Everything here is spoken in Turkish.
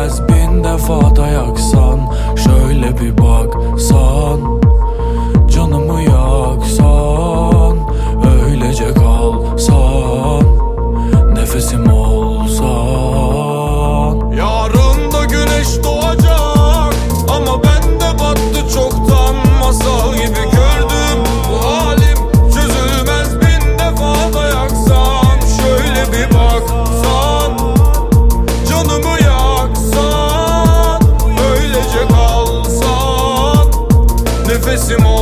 çözülmez bin defa da yaksan, şöyle bir baksan, canımı yaksan, öylece kalsan, nefesim olsan. Yarın da güneş doğacak ama bende battı çoktan. Masal gibi gördüm bu halim, çözülmez bin defa da yaksam, şöyle bir baksan, canımı yaksan, öylece kalsan, nefesim olsan.